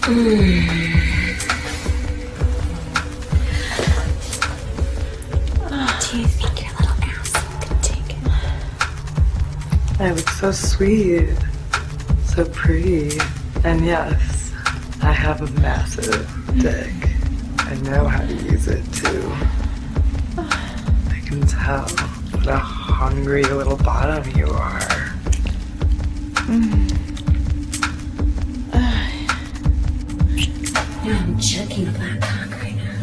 Do you think your little asshole can take it? I look so sweet, so pretty, and yes, I have a massive dick. I know how to use it too. I can tell what a hungry little bottom you are. No, I'm chugging a black cock right now.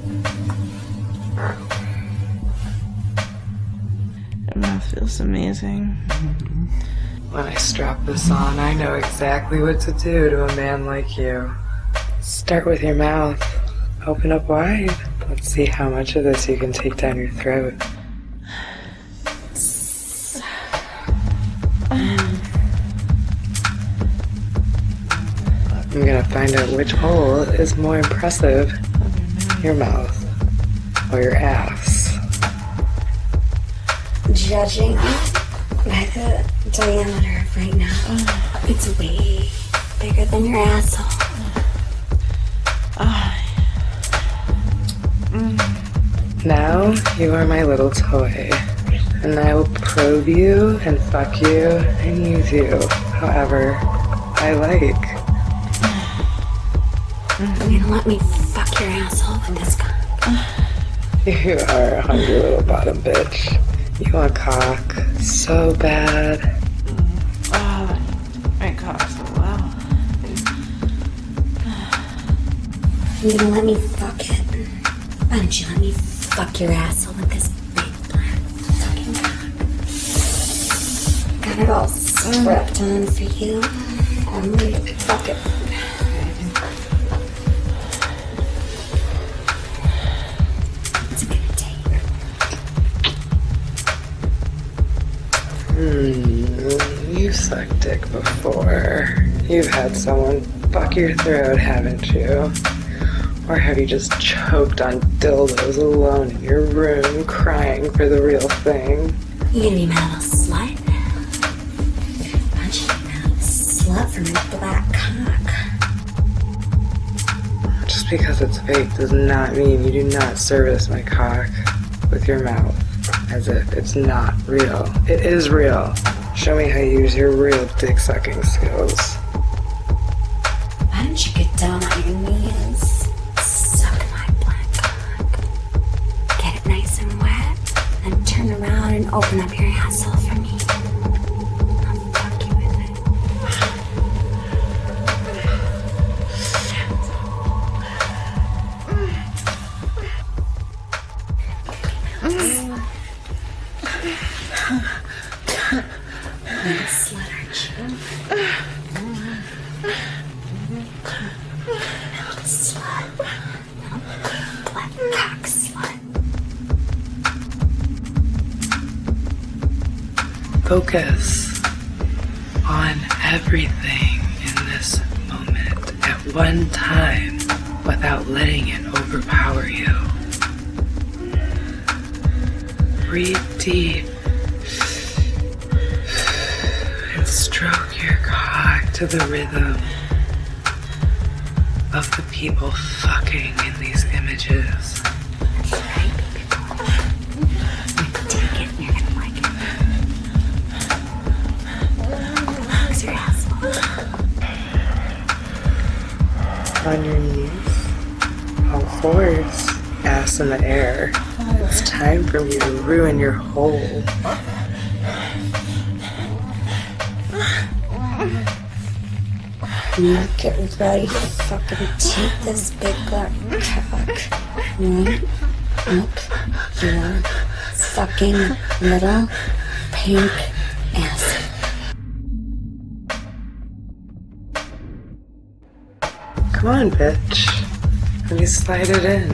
Your mouth feels amazing. When I strap this on, I know exactly what to do to a man like you. Start with your mouth. Open up wide. Let's see how much of this you can take down your throat. I'm gonna find out which hole is more impressive, your mouth or your ass. Judging by the diameter of right now, it's way bigger than your asshole. Now you are my little toy, and I will probe you and fuck you and use you however I like. You're gonna let me fuck your asshole with this cock? You are a hungry little bottom bitch. You want cock so bad. Oh, my cock so well. You're gonna let me fuck it? Why don't you let me fuck your asshole with this big black fucking cock? Got it all strapped on for you. I'm ready to fuck it. What's it gonna take? You've sucked dick before. You've had someone fuck your throat, haven't you? Or have you just choked on dildos alone in your room, crying for the real thing? You gonna be my little slut? Why don't you be my little slut for my black cock? Just because it's fake does not mean you do not service my cock with your mouth as if it's not real. It is real. Show me how you use your real dick-sucking skills. Why don't you get down on your knees? Suck my black cock. Get it nice and wet, then turn around and open up your asshole for me. I'll fuck you with it. You're a slut, aren't you? Little slut. Little black cock slut. Focus on everything in this moment at one time without letting it overpower you. Breathe deep and stroke your cock to the rhythm of the people fucking in these images. That's right, baby boy. Take it and you're gonna like it. How's your asshole? On your knees, on fours, ass in the air. It's time for me to ruin your hole. Now get ready to fucking take this big black cock right up your fucking little pink ass. Come on, bitch. Let me slide it in.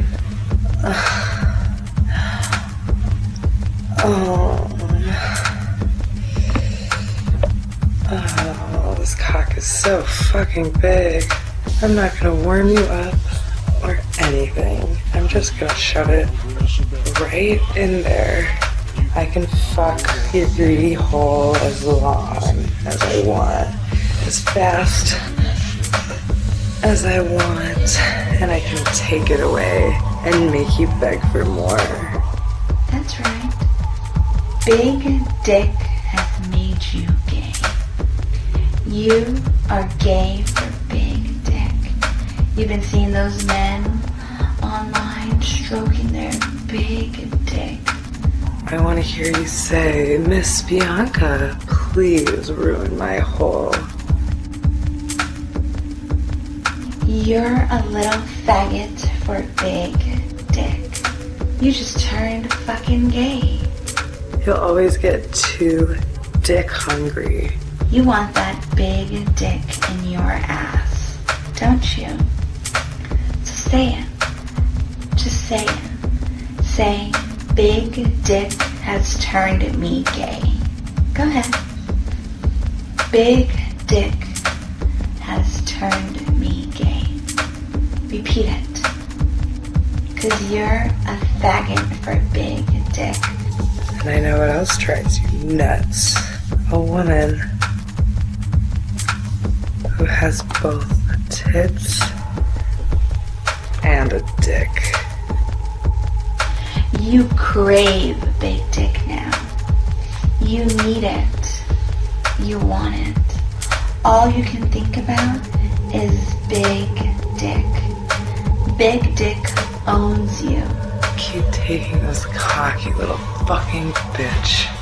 Oh, this cock is so fucking big. I'm not gonna warm you up or anything. I'm just gonna shove it right in there. I can fuck your greedy hole as long as I want. As fast as I want, and I can take it away and make you beg for more. That's right. Big Dick has made you gay. You are gay for Big Dick. You've been seeing those men online stroking their big dick. I want to hear you say, Miss Bianca, please ruin my hole. You're a little faggot for Big Dick. You just turned fucking gay. You'll always get too dick hungry. You want that big dick in your ass, don't you? So say it. Just say it. Say, Big Dick has turned me gay. Go ahead. Big Dick has turned me gay. Repeat it. 'Cause you're a faggot for Big Dick. And I know what else drives you nuts. A woman who has both tits and a dick. You crave Big Dick now. You need it. You want it. All you can think about is Big Dick. Big Dick owns you. Keep taking this cocky little fucking bitch.